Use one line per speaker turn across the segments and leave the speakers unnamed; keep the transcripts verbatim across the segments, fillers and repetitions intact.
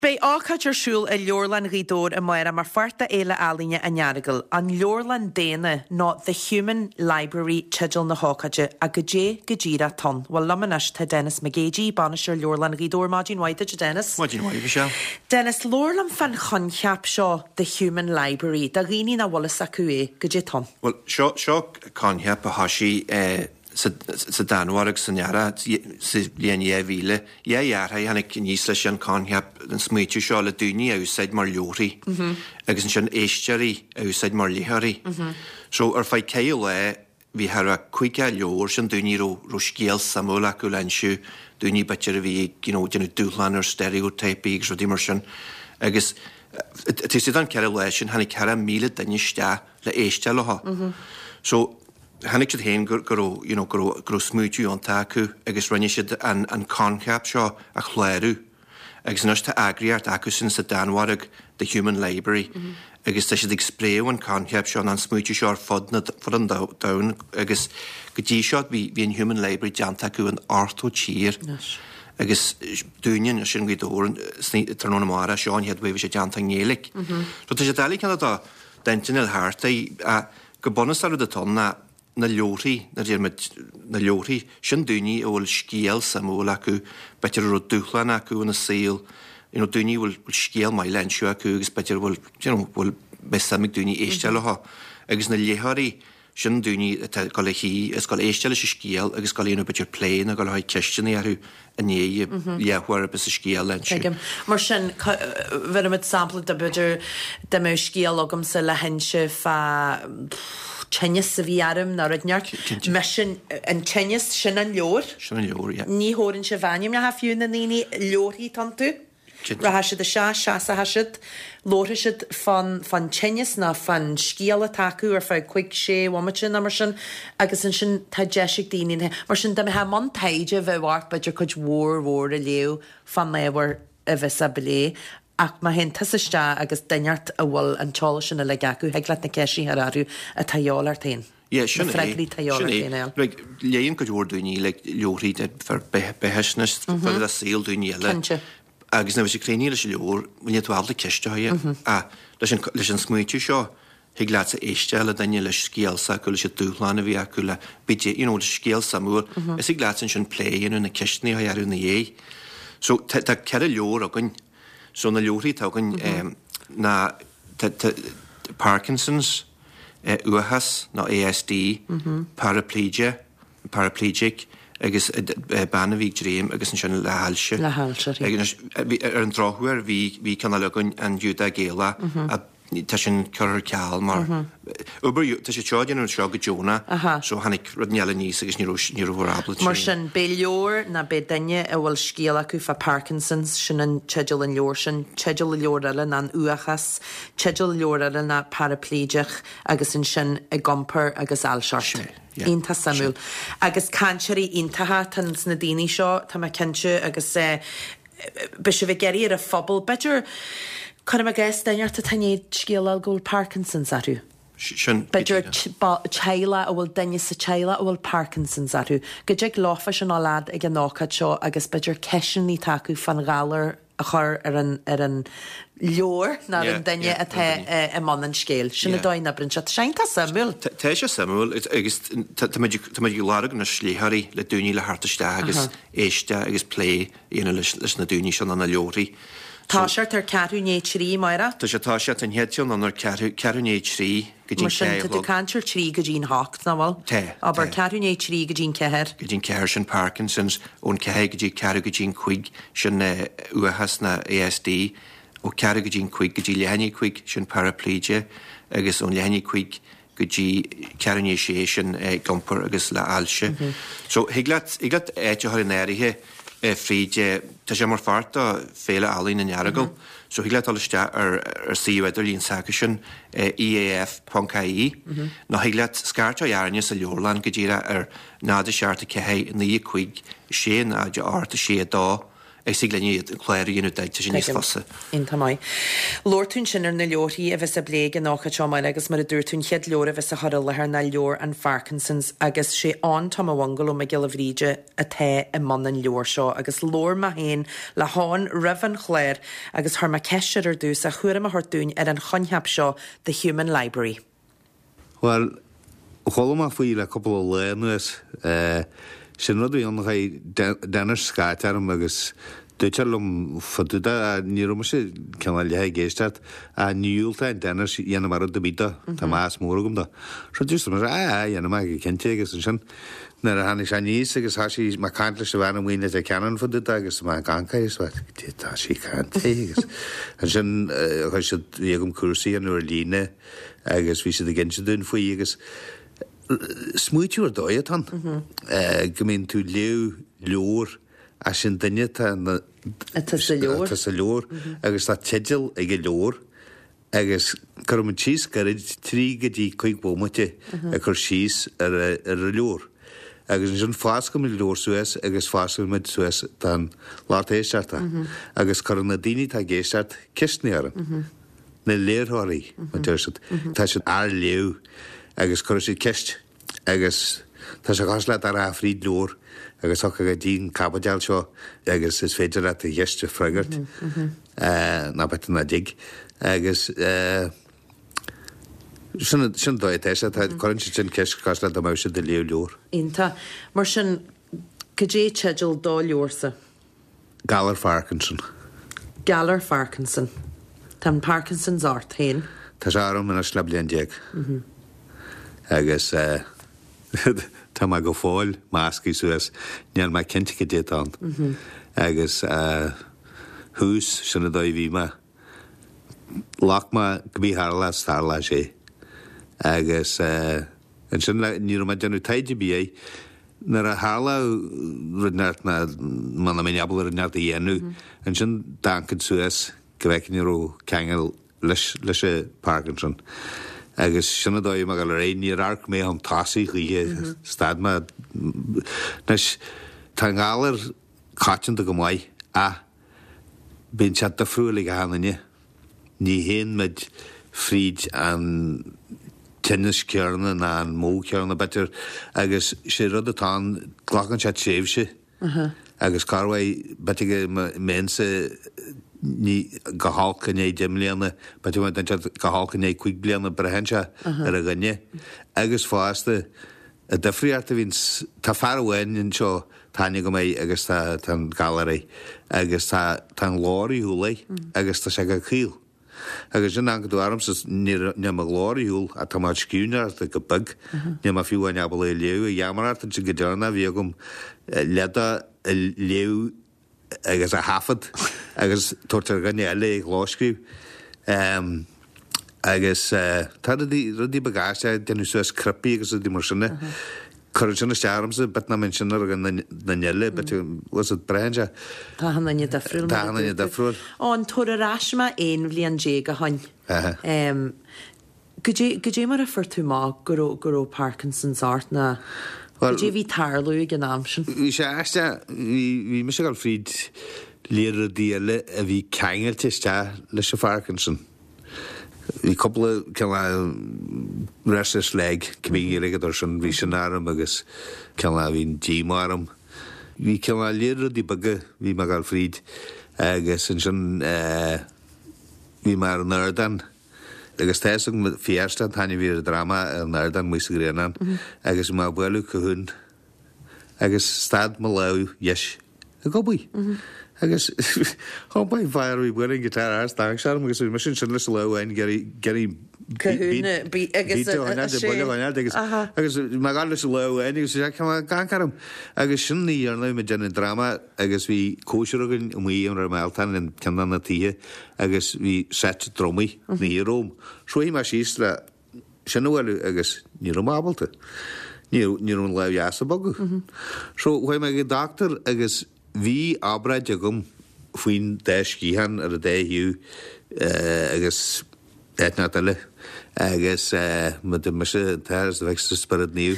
Bei áchaidir siúil a leorlan rídór a maira mar farta éile alíne a nearagal an leorlan déine ná the Human Library tidal na hácaide a go dé go ddíra ton. Well lamanis tá Dennis McGagey banisir leorlan rídór Máidín Waide Dennis.
Máidín Waide se.
Dennis leorlan fan choncheap seo the Human Library da ghini na wallis acu é go dé ton.
Well seo seo choncheap a hasí eh sa danwarag sa neara sa blian é bhíle é dheartha hanig níos leis an choncheap an smuitiú seo le dúine a úsáid mar leorí agus an sin éisteirí a úsáid mar litharí. So ar fáid cé le bhí har a cuiige leor sin dúine ro ro scéal samúil acu lensú dúine betir a bhí dúine dúchlan ar stereotype agus rudí mar sin agus tí an ceir le sin hanig ceir míle daine ste le éiste letha. So Hannig siad héin gur you know gur gur smúitiú an taú agus rinne siad an an choncheap seo a chléirú agus nuas tá agriart acu sin sa danwarag the Human Library agus tá siad ag spréú an choncheap seo an smúitiú seo ar fod na fod an dain agus go dtí seo bhí an Human Library deanta acu an ortó tír agus dúine sin gúdóir tar nóna mara seo an headh sé deanta ngélik. So tá sé daí cena dá dentinil háirta a go bonus ar a tonna na leorí na na leorí sin dúine bhfuil scéal samúil acu betir ru dúchlan acu na síl you know dúine bhfuil scéal mai lensú acu agus betir bhfuil you know bhfuil besamig dúine éiste letha agus na létharí sin dúine go le hí is go éiste lei scéal agus go líonú betir pléin a go le haid ceistena arú a néie léhuair be sa scéal lensú.
Mar sin bheit sampla de beidir de mé scéal agam sa le hense fa Chennis sa bhíarm na rudneart me sin an chennis sin an leor
sin an leor, yeah.
Ní hórann se bhaim na ha fiún na níní leorí tantu ra hasid a se se sa hasid lóra siid fan fan chennis na fan scéal taú ar fá cuiig sé wamatin na mar sin agus an sin tá deisiigh daoine mar sin de ha man taide bheithhhart beidir chuid mhór mhór a leo fan méhar a bheits a belé ach ma hen tasiste agus daineart a bhfuil an teála sinna le gacu heag le na ceisí ar airú a taálar tain.
Yeah, sin
freighlí taálar tain.
Like léon go dúir dúine le leorí for beheisnas for a síl dúine le. Agus na bhí sé cléine leis leor bhaine bhla ceiste a leis an smuitiú seo hiag leat sa éiste le daine leis scéalsa acu leis dúchlána bhí acu le bidé you know scéal samúil is ag leat sin pléanú na ceistení a arú na dhé. So tá ceir leor agan so na leorí tágan na Parkinson's, uachas, na A S D, paraplegia, paraplegic, agus banna bhí dream agus an sin le halse.
Le halse.
Ar an dráhuair bhí canna legan an dúda géala a tá sin chuir ceall mar uber tá sé teáin an seo go Jóna so hanig rudneala níos agus ní bhrábla.
Mar sin bé leor na bé daine a bhfuil scéal acu fa Parkinson's sin an teideal an leor sin teideal leor eile na uachas teideal leor eile na paraplegic agus in sin i gomper agus alseart. Ínta samúil. Agus cansearí íntathe tan na daoine seo tá me cinse agus be se bheith geirí ar a phobal beidir Can I guess daineart a taine scéal ggóil Parkinson's arú?
Sin
Beidir teile a bhfuil daine sa teile a bhfuil Parkinson's arú. Go deag láfa sin á lad ag an nácad seo agus beidir ceisian ní taú fan gálar a chur ar an ar an leor na an daine a the man an scéal. Sinna dáinna brin se seinta samúil.
Tá sé samúil agus tá lára na slíthaí le dúine le hartaiste agus éiste agus plé íana leis na dúine sin na leorí.
Tá seart ar cearúné trí maira?
Tá sé tá sé an heitiún an ar cearúné trí go dtín
ceir. Mar sin cantir trí go dtín hacht na bhil?
Tá.
Aber cearúné trí go dtín ceir?
Go dtín ceir sin Parkinson's ón cehé go dtí ceir go dtín chuig sin uachas na A S D ó ceir go dtín chuig go dtí lehanní chuig sin paraplegia agus ón lehanní chuig go dtí cearúné sé sin gompar agus le alse. So higlaat higlaat éite ar an éirithe fríide tá sé mar farta féle alín in nearagal so hí le aliste ar ar síidir líon saca sin E A F dot I E nó hí le scarta airne sa leorlan go ddíra ar náda searta cehé ní chuig sé náide áta sé dá ag si glenní chléir dhéanú deite sin níos fasa.
Ínta mai. Lórtún sinar na leorí a bheits a bléige nácha teáil agus mar a dúirtún chead leor a bheits a chur lethar na leor an Parkinsons agus sé an tamhagal me gil a bhríide a the i man an leor seo agus lór ma héin le háin rihan chléir agus thar ma ceisiir ar dús a chuir a thortún ar an chonheap seo the Human Library.
Well, chola faoi le couple of learners uh, sin rud an dennar skátarm agus dúitarlum faduda a nírum sé ceanna lethe géisteart a níúlta an dennar dhéana mar de bíta tá más mórgum da. So dús mar a dhéana me cinnte agus an sin nar a hanig sé níos agus hasí má cantla se bhena mhuioine a ceanan faduda agus má gancaéis tá sí canta agus. An sin chu si dhégum cuasaí an nuair líne agus bhí si a ginse dún faoi agus smúitiúr dóiad han. Gymén tú leo leor a sin duine tá sa leor agus tá teidir ag leor agus chum tíos garid trí go dtí chuig bómate a chur síos ar a leor. Agus sin fásca mí leor Suez agus fásca mid Suez tá láta éistearta. Agus chur na daoine tá géisteart cistnéaran. Na léirthirí tá sin ar leo agus chur sé ceist agus tá sé gas le ar a fríd leor agus socha go dín cabadeal seo agus is féidir a dhéiste freigart ná bet na dig agus sin dóid éis tá chuann sin ceist gas le do mse de leo leor.
Ínta mar sin go dé teidir dá leorsa.
Galar Parkinson.
Galar Parkinson. Tá Parkinson's art hain.
Tá sé áram in a slab blion déag. Agus tá má go fáil máscaí suas nean má cinnte go déad an. Agus hús sinna dóid bhí má lách má go bhí hála star le sé. Agus an sin ní má denú taide bí é nar a hála runeart na manna mé abal runeart a dhéanú an sin dancad suas go bhhecin ró ceangail leis sé Parkinson. Agus sinna dóid me gal ré ní arc mé an tásaí chuige stad me nes tá gálar cáitinta go maiid a bín se de friúla go hánaine ní héon meid fríd an tennis cearna ná an mó cearna betir agus sé rud atá ghlachan se séimhse agus carhaid betige ménsa ní go hálcan é dimléanana, bet tú den go hálcan é chuig blianana brehense ar a gnne. Agus fásta a defriarta vín tá farhhain in seo táine go méid agus tá galarí agus tá láirí húla agus tá sé go chiil. Agus sin an go dú armsa ne a láirí húil a tá má sciúneart a go bug ne a fiúhain abal é leo a jamarart an si go dearna bhí gom leda leo agus a hafad agus tuirtar ganne eile ag láscriú agus tá rudí bagáiste denú suas crypi agus a dí mar sinna chuir sinna stearmsa bet na min sinna gan na neile bet was it brehanse
Tá hanna ní defriúil
Tá hanna ní defriúil
an tuairráisma éon bblion dé go hain go dé mar a fuirtú má guró Parkinson's art na Well, dé bhí tarlú gan am sin?
Bhí sé eiste bhí me se gal fríd léar a díile a bhí ceangailte iste leis a Parkinson. Bhí coppla ceanna restless leg cumí rigadidir sin bhí sin áram agus ceanna bhín dímarm. Bhí ceanna léar a dí baga bhí me gal fríd agus sin sin bhí mar nerdan. Agus téising fiarsta táine bhí a drama ar nerdan muosa gréanan agus má bhfuilú chuún agus stad má le yes a gobaí. Agus hápaid bhairú bhuiing gitar ars tá se agus mar sin sin leis lehain geirí agus má gal leis lehain agus gancarm agus sin í ar le me dénn drama agus bhí cóisiúgan mí an ar meiltain in cean na títhe agus bhí set dromaí ní Róm. Seo hí mar síos le sin bhfuilú agus ní mábalta. Níún le heasa bogu. Seo bhfuil me go doctor agus bhí ábraid a gom faoin de cíhan ar a dé hiú agus éitna eile agus mu me se theirs a bheith spirid níú.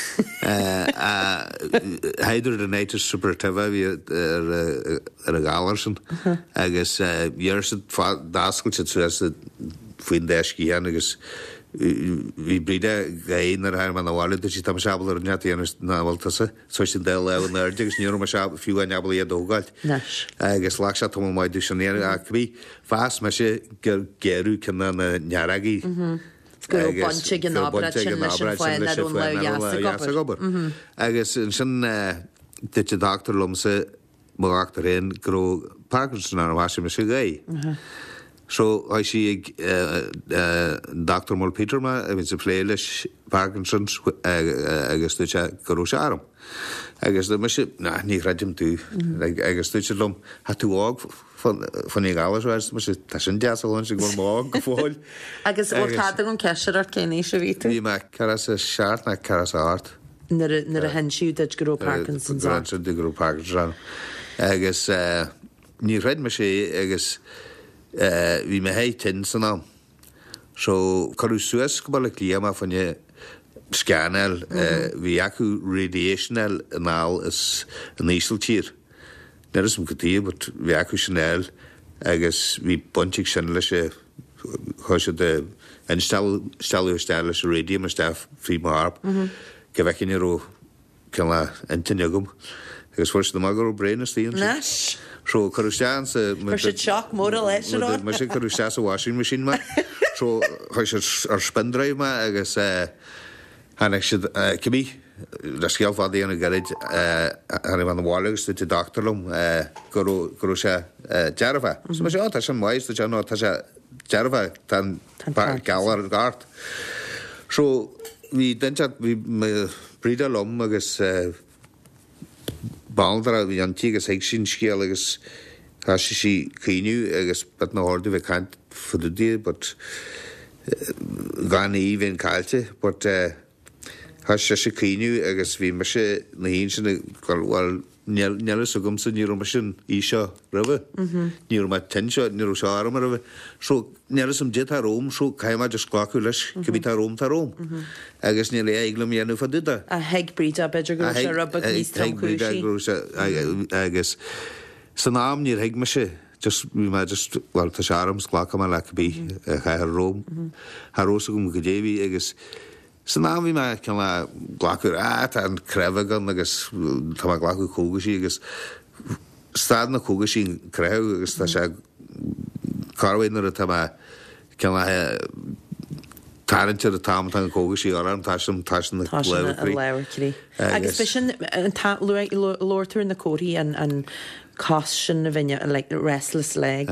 Heidir den éitir super tah hí ar a gálarsan agus dhear dáscail se tú faoin deiscíán agus hí bride gaon ar hair man bháile sí tam seabal ar netíana náhiltasa, so sin de le an airde agus níor fiú a nebal iad ógáil. Agus lá se tom maidú sinnéar a bhí fás me se gur gearú cinna na nearagaí.
Gur bonte gin ábrad sin leis an fáin ar ún le
gobar. Agus sin duite doctor lomsa máachtar réon gro Parkinson ar bhaise me se gaí. So I see uh, Doctor Mol Peter ma a vin se pléiles Parkinson's agus tu goú sem. Agus me se na ní radim tú agus tu lom hat tú ág fan í gálas me se tá sin deáin se go mág go fáil.
Agus ó gon ceir ar céní se ví.
Bhí me car a seart na car át.
Nar a hen siúd go Parkinson's
go Parkinson. Agus ní raid me sé agus hí me hé tin san am. So choú suas go ball líam a fanne scanel hí acu radiationel an ál is an nísel tír. Ne is sem gotí, but hí acu sinel agus hí buntig sin lei sé chu se de en stalú stel leis radium a staf frí marb go bhecin ró ce le intinegum agus fu de mag brein a stíon.
Nes?
So choústean sa
seach mór leis
me sé choú a washing machine ma. So chu ar spindraibh ma agus hanna si cibí le scealfádaí an garid hanna an bhálagus tú doctorlum gurú se dearfa. So me sé tá sem mais tá nó tá se dearfa tan galar gart. So hí dense hí brída lom agus Baldra hí antí agus ag sin scéal agus tá si si cíniu agus bet na háda bheith caiint fududí, but gan í bhíon caiilte, but tá se si cíniu agus bhí me se na hín sin bhil nelas a gomsa níú me sin í seo rih. Níú me tin seo níú seo am rih. So nelas am dit a róm, so caiimá de sclaú leis go bhí tá róm tá róm. Agus ní le eiglam dhéanú fa duda.
A heag brida beidir go se rubba níos
táúisi agus san am níor heag me se just bhí me just bhil tá searm sclacha me le bí chaithar róm. Tá rósa gom go déhí agus san ná bhí me ce le ghlaúr á an crehagan agus tá ghlaú cógasí agus stad na cógasí creh agus tá se carhainar a tá ce le tarinte a tam an cógasí an taisom taisan na
leharí. Agus be sin Lordúir na cóirí an cos sin na bhaine le restless leg.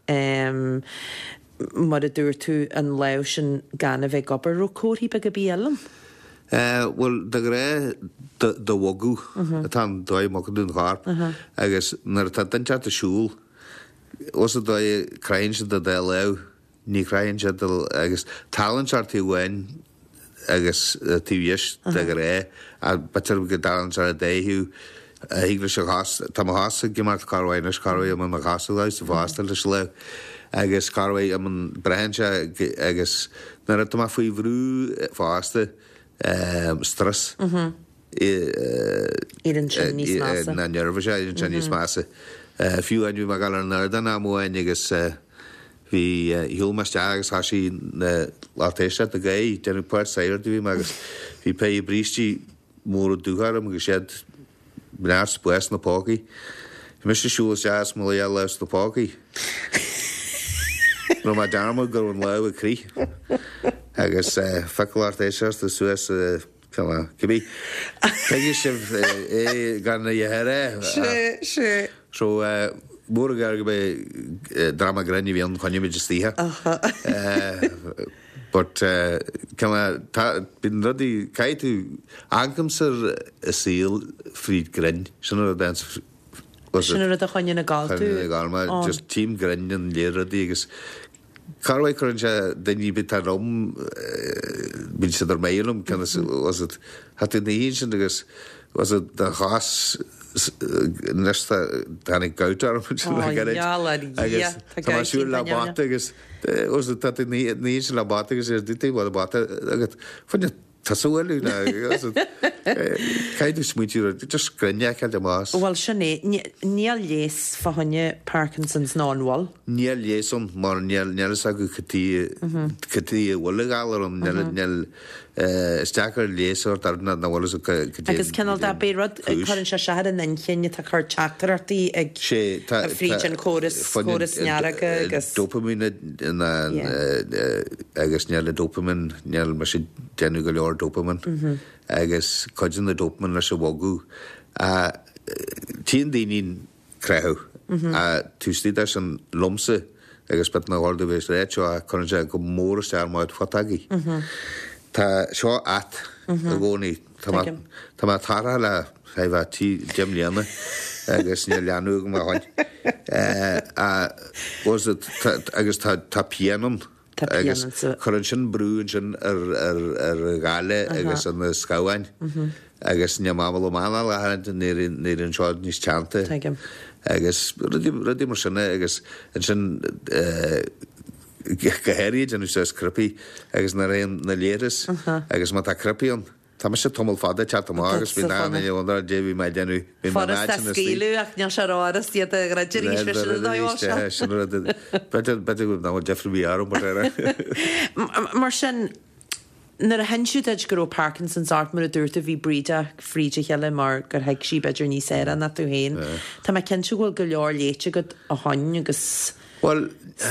Mar a dúir tú an le sin gan a bheith gobar ó cóirí be go bíalam?
Well, de ré de wogú a tá dóid má dún harp agus nar tá dense a siúl os a dóid crain se de de le ní crain se agus talantartí bhain agus tíhis de go ré a betar go dalantar a déhiú hígle se has tá hása gimart carhainas carfu am na gasúáis a bhástal leis le. Agus carfu am an brehanse agus nar a tá faoi bhrú fásta stress na nervha sé an sin níos massa. Fiú ainiu me gal an nerdan amháin agus hí hiúlmeiste agus hasí látéiste a gaí denú puir saoir bhí agus hí pe brítí mór dúharm agus séad bnáir bues na págaí. Mis sé siúla seas mó le leis na págaí. No má darma gur an le a crí agus feáart éisiir de suas cibí Teigi sih gan na dhéire
sé
so mór gar go be drama granni bhí an chuine idir títhe but bin rudí caiitú angamsar a síl fríd grin sin a den
Sinna a chuine na gáilú
gáilma just tím grin an léradí agus Carway Cruncha, then you bit at home, been to the mailum, kind of was it had in the ancient, I guess, was it the horse nesta tannig gautar, which I get it. I guess, Tamashu Labatigas, was it that in the ancient Labatigas, did they what about it? When it Taswell, Kai do sweet you just grinyak at the mass.
Well, Shane, Neil yes for Honey Parkinson's non wall.
Neil Yason, more Neil Nelsagu Kati Kati Walligal on Nel Nel Stacker Laser, Tarna, the Wallis of Kati.
I guess Kennel that be rod, current Shashad, and then Kenya to her chapter at the egg.
She,
Frigian chorus, chorus Nyaraga,
dopamine, and I guess Nell dopamine, Nell Machine Genugal dopamine. I guess cousin the dopamine as a wogu. Uh, Teen Dinin Crow. Uh, Tuesday there's an lumse. I guess but now all the way straight, so I can't go more star mode fatagi. Ta show at the goni. Tama Tama Tara la Saiva T. Jim Liana. I guess near Lianu Mahon. Uh, was it, I guess, Tapianum? I guess Corrigin Brugen er er er gale, I guess on the Scowan. I guess near Mamma Mana had near in near in Jordan's chante. I guess ready machine, I guess and then Gaheriage and who says creepy. I guess Narayan Naleris. I guess Mata Crepion. Thomas Tomal Father Chatamagas been down and you wonder J V my Jenny in my
skilu acnia Sharoras the gradually special
better better with now Jeffrey B. Aaron
Marshan na a hen siúd go Parkinson's art mar a dúirta bhí bríide fríide heile mar gur heag sí beidir ní séra na tú héin. Tá mai cinnte bhfuil go leor léite go a hain agus
well,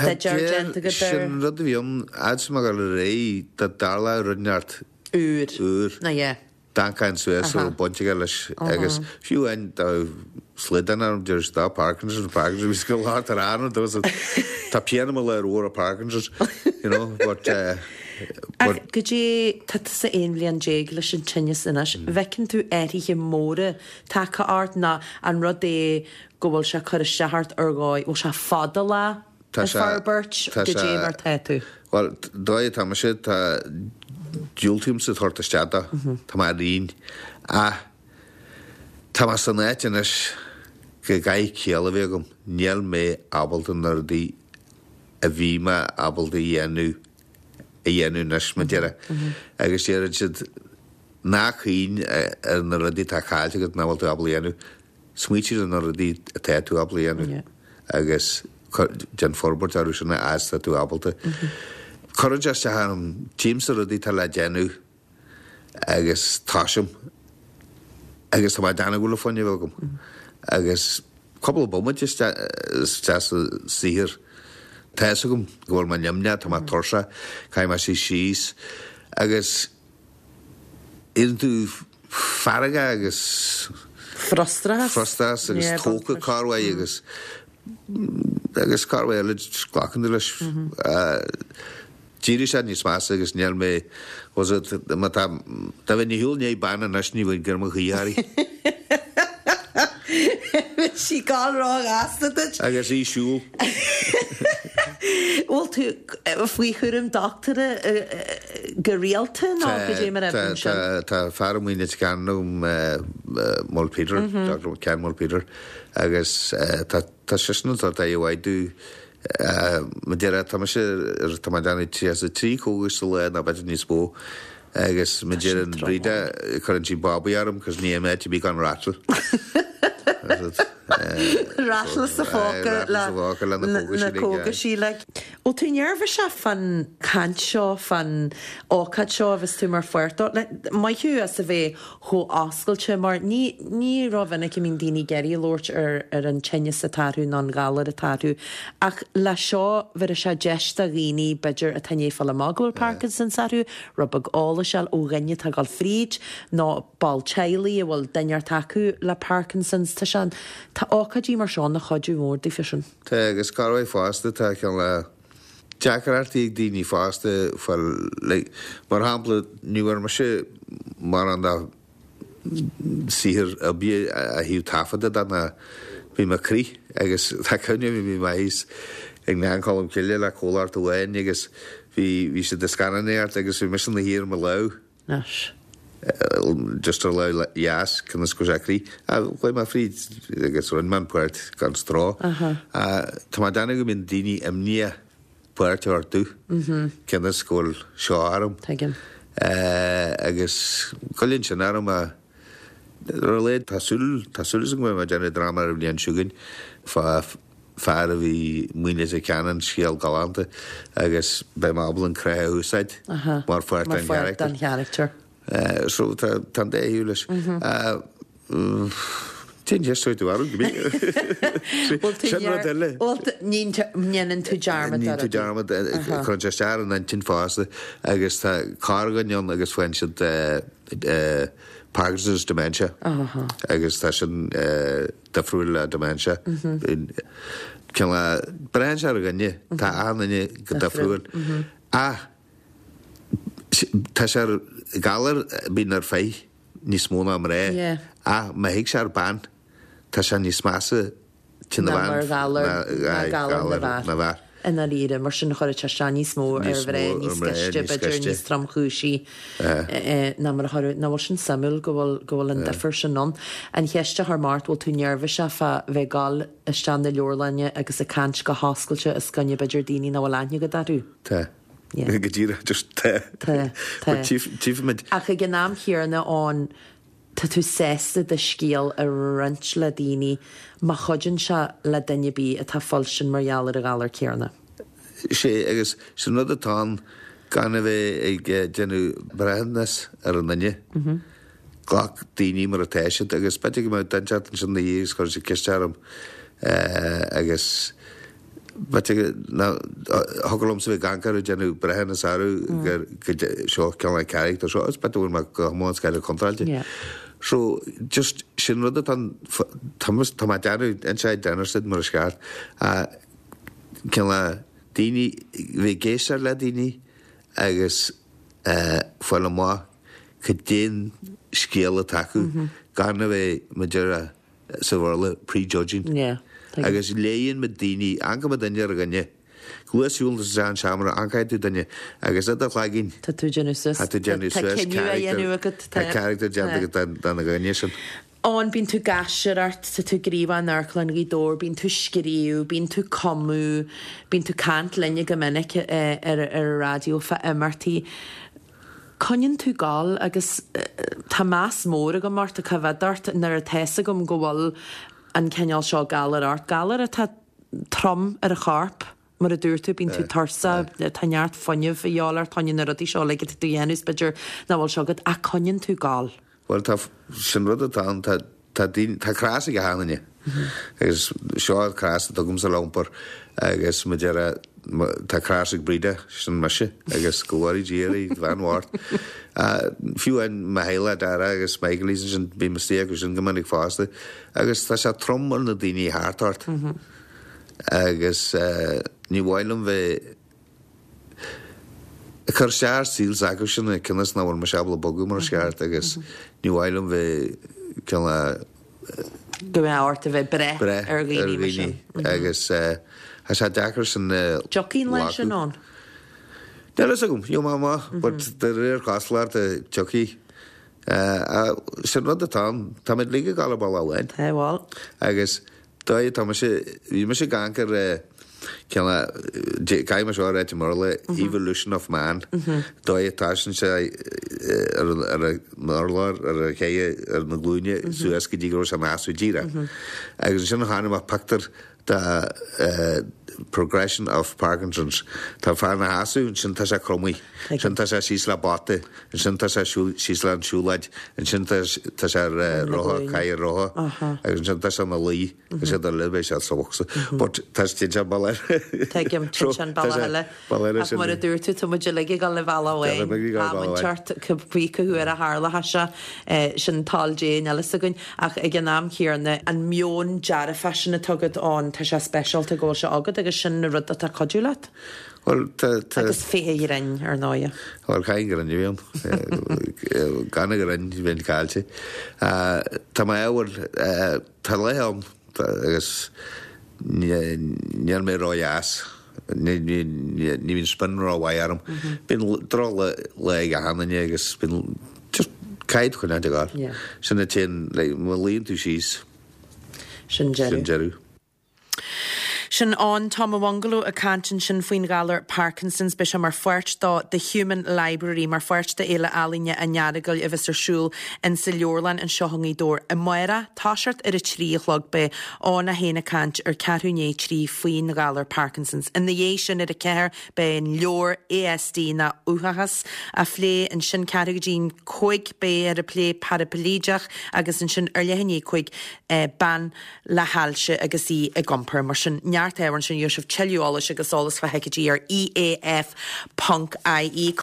sin rud a bhíon ads mar gal ré dat darla runnart
Ur.
Ur.
Na yeah.
Dankain Swiss or Bunchigalis. I guess few and uh slidden on just stop Parkinson's Parkinson's we skill hard to run there was a tapianimal or Parkinson's, you know, but uh
but could you tatsa Englian jaglish and chinis in us vekin to Eddie More taka art na and rod de gobal sha cur shahart ergoy or sha fadala far birch the jamer tattoo.
Well doi tamashet Jultium sit horta stada, Tamarin, ah, Tamasanet and us, Gagai Kialavigum, Niel me Ableton or the Avima Able the Yanu, a Yanu Nash Madeira. I guess you're just Nakin and the Radi Takal to get Naval to Ablianu, Sweeties and already a tattoo Ablianu. I guess Jan Forbert Arushana asked that to Ableta. Courage as um James already tala Janu I guess Tasham I guess my Dana will phone you welcome I guess couple of moments just just see here Tasugum go man yamna tama torsha kai ma si she's I guess into Faraga I guess
Frostras
Frostras I guess Toka Carway I guess I guess Carway let's clock in the lish uh Jirish and his master is near me was it the matam when you hold a ban and national with Germany.
She got wrong asked it.
I guess he's sure.
Well, to if we heard him doctor Gareelton or Gajemer
Ta farm in its can Mol Peter, Doctor Can Mol Peter. I guess ta tashisnul that I do. Madeira Tamasha Tamadani as a tree cogus to learn about Nisbo. I guess Madeira and Brida currently Bobby Aram because near me to be gone rattle.
Rattle the fóca na cóga sí le. Ó tú nearfa se fan cant seo fan ócad seo agus tú mar fuirtó. Mai hiú as a bheith cho ascailte mar ní ní rohanna go mín daoine geirí lóirt ar ar an tenne sa tarú ná galar a tarú. Ach le seo bhar a se deista rií beidir a taine fall a magúil Parkinson's arú, rubag ála seall ó rinne tá gal fríd ná bal chailí a bhfuil dainear taú le Parkinson's tá sean tá ócadí mar seán na chodú mór di fisin.
Tá agus carfu fásta tá cean le Jackarartí daoine fásta fel le mar hapla nuair mar se mar an dá sihir a bí a hiú tafada da na bhí mar crí agus tá cynne bhí mai hís ag ná colm ciile le cóláart ahhain agus bhí bhí sé de scannéart agus bhí mis na hir me le.
Nas.
Just ar le jaas cyn ysgwrs acri. A gwe ma ffrid, agos rhan ma'n pwert gan stro. A ta ma dan ag mynd dini ymnia pwert o'r dw. Cyn ysgwr sio aram.
Tegin.
Agos golyn sy'n aram a rhaid taswl, taswl sy'n gwe ma jan y drama ar ymlian siwgyn. Fa ffa'r a fi mwynys y canan sgiel galanta. Agos be mabl yn creu hwsaid. Mor pwert dan character.
Mor pwert dan character.
Uh, so tan dé hiúlas. Tin jestoid tú arú gobí.
Nían tú jarmad.
Nían tú jarmad chun jear an tin fásta agus tá carganion agus fuin siad Parkinson's dementia agus tá sin defriúil dementia. Cyn la brein ar a gynne tá ananne go defriúil. A tá sér galar bín ar fei nís móna am ré a ma hiig sér ban tá sé nís massa tin na ban
galar na bhar Yna líre, mar sin chor te se níos mó ar bhré níos geiste beidir níos tram chúsí na mar na bhil sin samúil go bhfuil an defir sin non. An cheiste th mát bhil tú nearmha se fa bheith gal stand na leorlainne agus a cant go háscailte is scanne beidir daoine na bhil aine go darú.
Tá. Go díra just te.
Te.
Tífmid.
Ach a gnáam hiarna an tá tú sésta de scíal a rint le daoine má chodin se le daine bí a tá fáil sin margheallar a galar cearna.
sé agus sin rud atá gan a bheith ag genú brehannas ar an nanne. Glach daoine mar a teise agus beidir go den chatan sin na dhéos chuir sé cistearm agus Hogalom sa gankar genú brehannas aru gur seo ceanna character seo is beúil me go mó scaile contralte. So just sin rud an Thomas tá deanú inseid denarsid mar a sceart a cin le daoine bheith géisar le daoine agus foiil má chu déon scéal a taú gan a bheith me deire sa bhla prejudging. Agus léon me daoine anga me daine a ganne. Gluasúil an seaamara ancaidú daine agus a chláginn.
Tá tú genú sus.
Tá tú genú sus. Tá character genú dan a ganne sin.
An bín tú gasarart sa tú gríomh an airchlan í dór, bín tú sciríú, bín tú comú, bín tú cant lenne go minic ar a radio fa imartí. Conin tú gáil agus tá más mór a go marta cyfadart nar a teasa gom go bhfuil an ceal seo galar art galar a tá trom ar a charp mar a dúir tú bín tú tarsa taneart fanniuh i dheálar taine ar a dí seo le tú dhéanús beidir na bhil seogad a conin tú gáil.
Well tá sin rud atá tá crasa go hánaine. Agus seo crasa tá gom sa lompar agus me deire tá crasa bríide sin meise agus gohairí díirí bhainhhart. Fiú an ma héile dara agus meigelísan sin bí mistí agus sin gomannig fásta agus tá sé trom an na daoine háart agus ní bhhailm bheith chur seaar síl agus sin cinnas ná bhfuil me sebla bogu mar seart agus ní bhhailm bheith cin le
go bheith áirt a bheith bre ar ghaoine
agus has sé dechar san
Jockín leis sin an.
There is a gum, you mama, but the rear castler the jockey. Uh, sin rud atá tá mid líga gal ball lein.
Tá bháil.
Agus dá tá bhí me sé gankar ceanna caiim me seo réit mar le Evolution of Man. Dá tá sin sé ar a marlar ar a chéie ar na glúine suas go ddígur sa masú díra. Agus sin hána a pactar the uh, progression of Parkinson's. Tá fear na hasú sin tá sé cromí, sin tá sé sísla báte, sin tá sé sísla an siúlaid, sin tá sé roha, cair roha, agus sin tá sé na lí, agus sé ar libéis sé sochsa. But tá sé tin balir.
Teigim tin balir. Ach mar a dúir tú tá muidir leigi gal le bhela wé. Am chart cupí chu ar a hála hasise sin tal Jane Ellis agun ach ag an nám chéarna an mion jara fashion a tugad an tá sé special tá ggóil se agad agus sin na rud a tá codú leat?
Well,
agus fé i rein ar náia.
Well, cain go ranne bhíam. Ganna go ranne bhíon cáilte. Tá mai áhar tá léam agus níl mé ráas. Ní hín spin rá bhaarm. Bhín dro le a hanna agus just caiid chun gáil. Sinna té má líon tú síos
sin jeú. Sin an Tom Wangalo a cantin sin faoin galar Parkinson's be mar fuirt dá the Human Library mar fuirt de éile alinne a neadagal a bheits arsúl in sa leorlan an seohangaí dór. I muire táseart ar a tríolog be an a héna cant ar ceúné trí faoin galar Parkinson's. In the dhé sin ar a ceir be an leor A S D na uthachas a phlé an sin ceirigdín chuig be ar a plé parapléideach agus an sin arlehanné chuig eh, ban le halse agus í a gompar mar sin neart éhainn sin Joseph Chilliúála agus solas fa heicití ar E A F Punk I E